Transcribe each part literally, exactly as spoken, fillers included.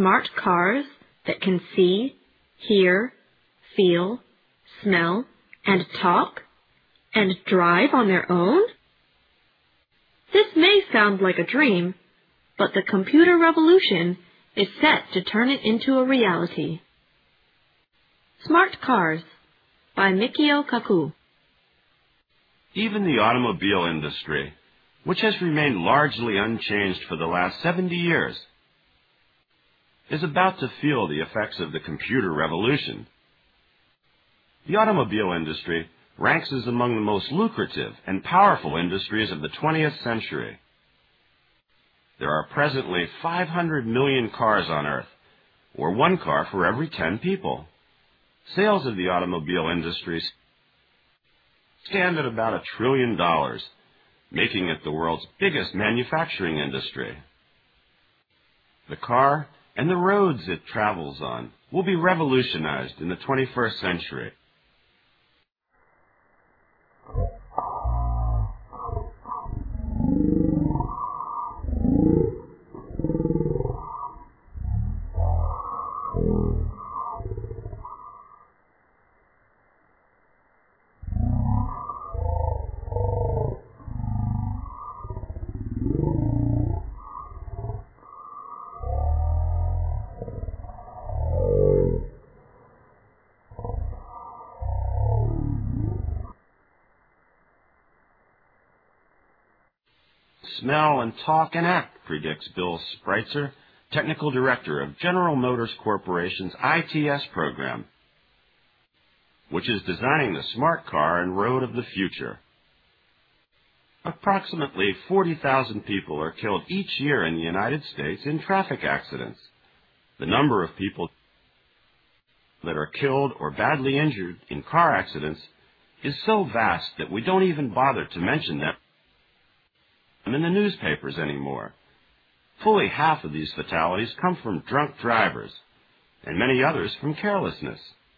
smart cars that can see, hear, feel, smell, and talk, and drive on their own? This may sound like a dream, but the computer revolution is set to turn it into a reality. Smart Cars by Mikio Kaku. Even the automobile industry, which has remained largely unchanged for the last seventy years, is about to feel the effects of the computer revolution. The automobile industry ranks as among the most lucrative and powerful industries of the twentieth century. There are presently five hundred million cars on Earth, or one car for every ten people. Sales of the automobile industry stand at about a trillion dollars, making it the world's biggest manufacturing industry. The car and the roads it travels on will be revolutionized in the twenty-first century. Smell and talk and act, predicts Bill Spreitzer, Technical Director of General Motors Corporation's I T S program, which is designing the smart car and road of the future. Approximately forty thousand people are killed each year in the United States in traffic accidents. The number of people that are killed or badly injured in car accidents is so vast that we don't even bother to mention them in the newspapers anymore. Fully half of these fatalities come from drunk drivers, and many others from carelessness.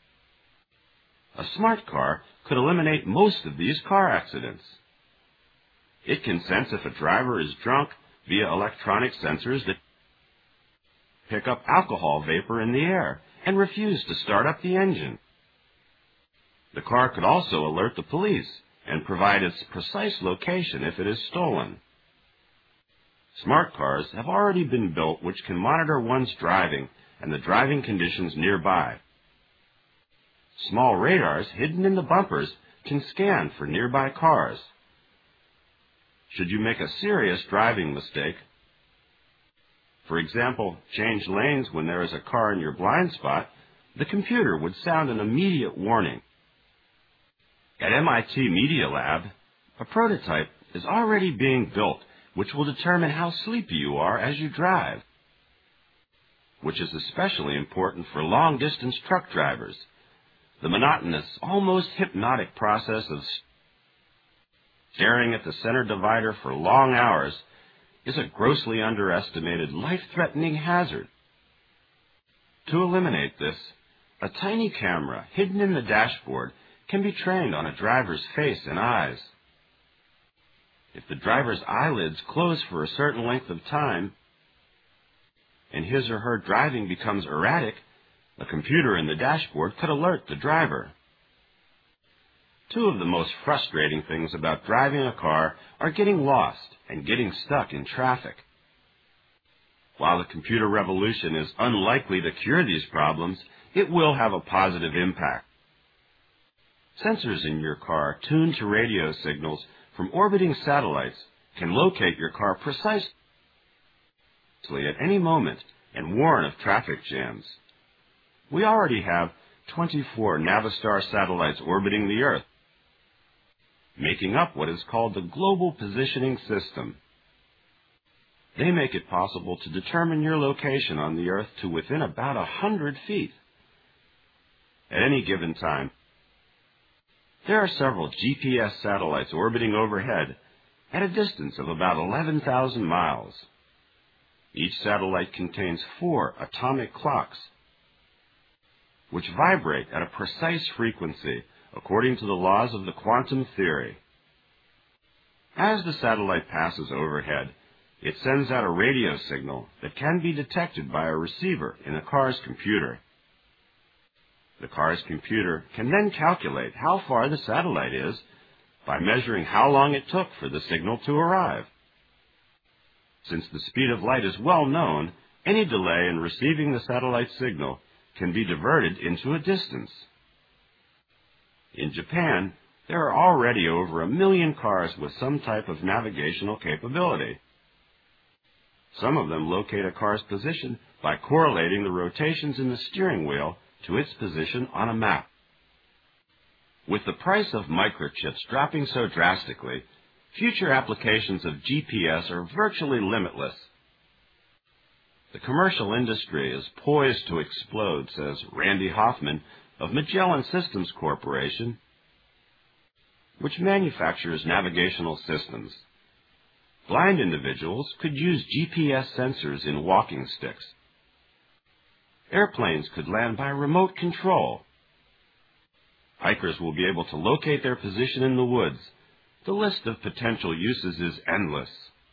A smart car could eliminate most of these car accidents. It can sense if a driver is drunk via electronic sensors that pick up alcohol vapor in the air and refuse to start up the engine. The car could also alert the police and provide its precise location if it is stolen. Smart cars have already been built which can monitor one's driving and the driving conditions nearby. Small radars hidden in the bumpers can scan for nearby cars. Should you make a serious driving mistake, for example, change lanes when there is a car in your blind spot, the computer would sound an immediate warning. At M I T Media Lab, a prototype is already being built which will determine how sleepy you are as you drive, which is especially important for long-distance truck drivers. The monotonous, almost hypnotic process of staring at the center divider for long hours is a grossly underestimated, life-threatening hazard. To eliminate this, a tiny camera hidden in the dashboard can be trained on a driver's face and eyes. If the driver's eyelids close for a certain length of time and his or her driving becomes erratic, a computer in the dashboard could alert the driver. Two of the most frustrating things about driving a car are getting lost and getting stuck in traffic. While the computer revolution is unlikely to cure these problems, it will have a positive impact. Sensors in your car tuned to radio signals from orbiting satellites can locate your car precisely at any moment and warn of traffic jams. We already have twenty-four Navistar satellites orbiting the Earth, making up what is called the Global Positioning System. They make it possible to determine your location on the Earth to within about a hundred feet. At any given time, there are several G P S satellites orbiting overhead at a distance of about eleven thousand miles. Each satellite contains four atomic clocks, which vibrate at a precise frequency according to the laws of the quantum theory. As the satellite passes overhead, It sends out a radio signal that can be detected by a receiver in the car's computer. The car's computer can then calculate how far the satellite is by measuring how long it took for the signal to arrive. Since the speed of light is well known, any delay in receiving the satellite signal can be diverted into a distance. In Japan, there are already over a million cars with some type of navigational capability. Some of them locate a car's position by correlating the rotations in the steering wheel to its position on a map. With the price of microchips dropping so drastically, future applications of G P S are virtually limitless. The commercial industry is poised to explode, says Randy Hoffman of Magellan Systems Corporation, which manufactures navigational systems. Blind individuals could use G P S sensors in walking sticks. Airplanes could land by remote control. Hikers will be able to locate their position in the woods. The list of potential uses is endless.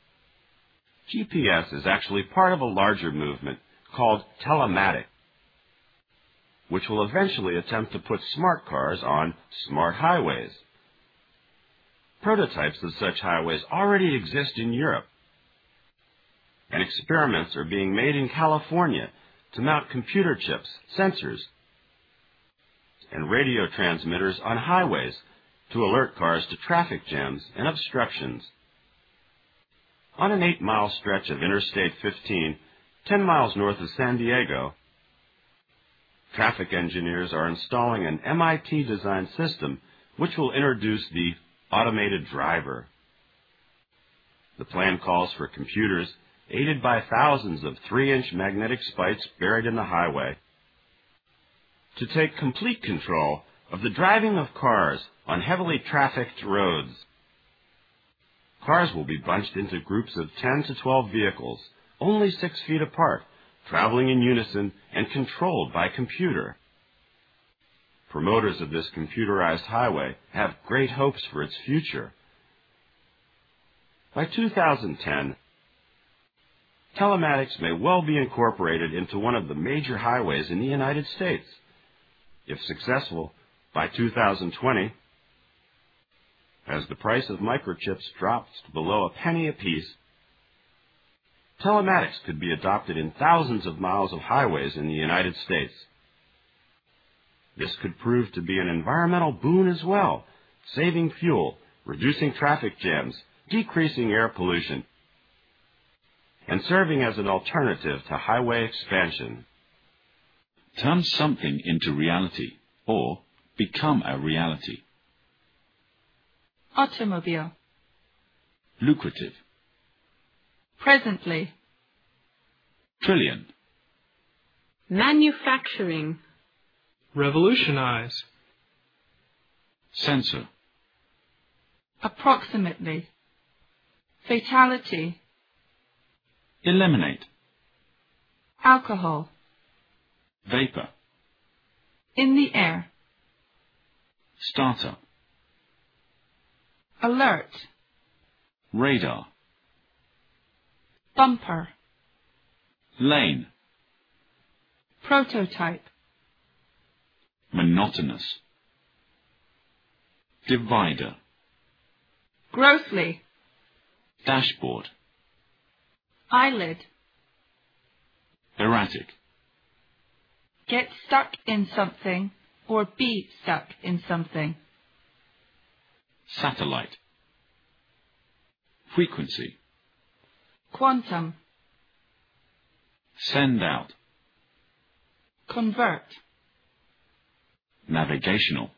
G P S is actually part of a larger movement called telematics, which will eventually attempt to put smart cars on smart highways. Prototypes of such highways already exist in Europe, and experiments are being made in California to mount computer chips, sensors, and radio transmitters on highways to alert cars to traffic jams and obstructions. On an eight-mile stretch of Interstate fifteen, ten miles north of San Diego, traffic engineers are installing an M I T-designed system which will introduce the automated driver. The plan calls for computers, aided by thousands of three-inch magnetic spikes buried in the highway, to take complete control of the driving of cars on heavily trafficked roads. Cars will be bunched into groups of ten to twelve vehicles, only six feet apart, traveling in unison and controlled by computer. Promoters of this computerized highway have great hopes for its future. By two thousand ten, telematics may well be incorporated into one of the major highways in the United States. If successful, by two thousand twenty, as the price of microchips drops below a penny apiece, telematics could be adopted in thousands of miles of highways in the United States. This could prove to be an environmental boon as well, saving fuel, reducing traffic jams, decreasing air pollution, and serving as an alternative to highway expansion. Turn something into reality, or become a reality. Automobile. Lucrative. Presently. Trillion. Manufacturing. Revolutionize. Censor. Approximately. Fatality. Eliminate. Alcohol. Vapor. In the air. Startup. Alert. Radar. Bumper. Lane. Prototype. Monotonous. Divider. Grossly. Dashboard. Eyelid. Erratic. Get stuck in something or be stuck in something. Satellite. Frequency. Quantum. Send out. Convert. Navigational.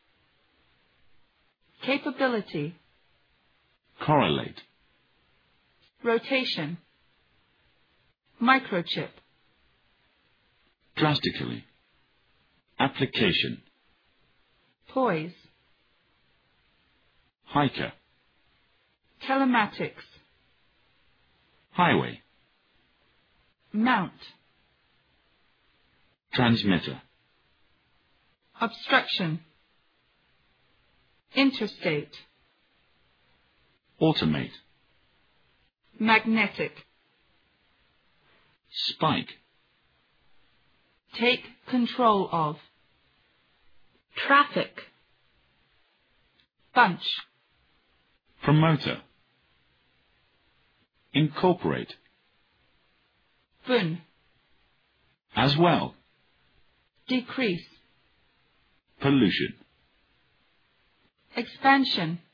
Capability. Correlate. Rotation. Microchip. Drastically. Application. Poise. Hiker. Telematics. Highway. Mount. Transmitter. Obstruction. Interstate. Automate. magnetic, spike, take control of, traffic, bunch, promoter, incorporate, bun, as well, decrease, pollution, expansion,